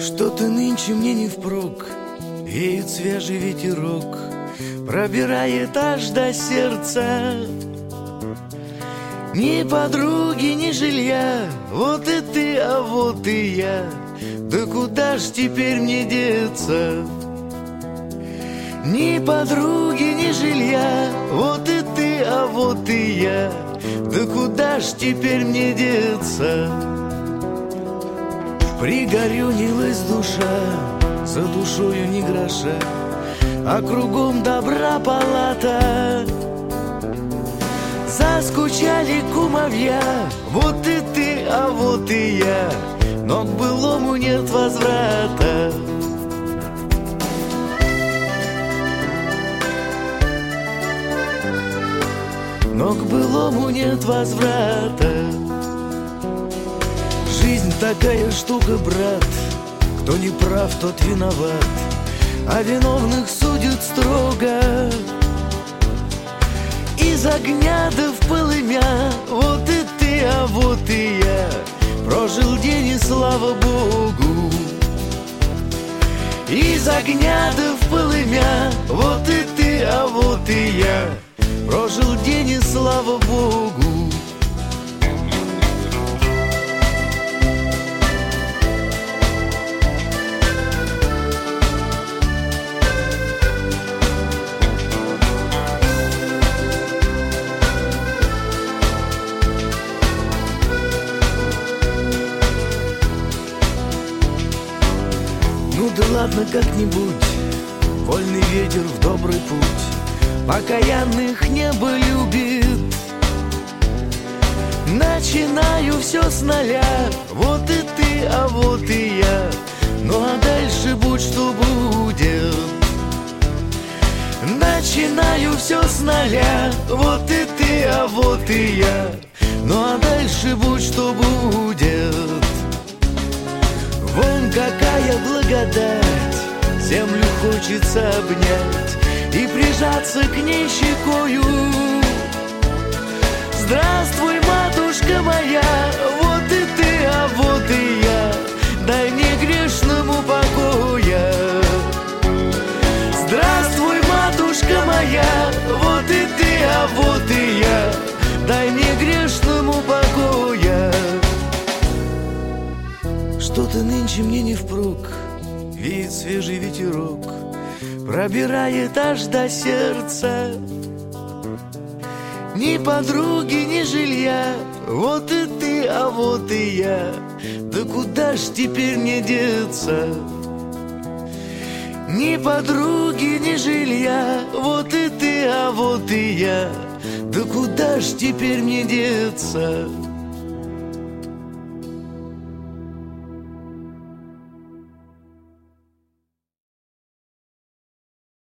Что-то нынче мне не впрок, веет свежий ветерок, пробирает аж до сердца. Ни подруги, ни жилья, вот и ты, а вот и я. Да куда ж теперь мне деться? Ни подруги, ни жилья, вот и ты, а вот и я. Да куда ж теперь мне деться? Пригорюнилась душа, за душою ни гроша, а кругом добра палата. Заскучали кумовья, вот и ты, а вот и я, но к былому нет возврата. Но к былому нет возврата. Жизнь такая штука, брат, кто не прав, тот виноват, а виновных судят строго. Из огня да в полымя, вот и ты, а вот и я, прожил день и слава Богу. Из огня да в полымя, вот и ты, а вот и я, прожил день и слава Богу. Ну да ладно, как-нибудь, вольный ветер в добрый путь, покаянных небо любит. Начинаю все с нуля, вот и ты, а вот и я, ну а дальше будь что будет. Начинаю все с нуля, вот и ты, а вот и я, ну а дальше будь что будет. Вон какая благодать, землю хочется обнять и прижаться к ней щекою. Здравствуй, матушка моя, вот и ты, а вот и я, дай мне грешному покоя. Здравствуй, матушка моя, вот и ты, а вот и я, дай мне грешному покоя. Что-то нынче мне не впрок, веет свежий ветерок, пробирает аж до сердца. Ни подруги, ни жилья, вот и ты, а вот и я, да куда ж теперь мне деться? Ни подруги, ни жилья, вот и ты, а вот и я, да куда ж теперь мне деться?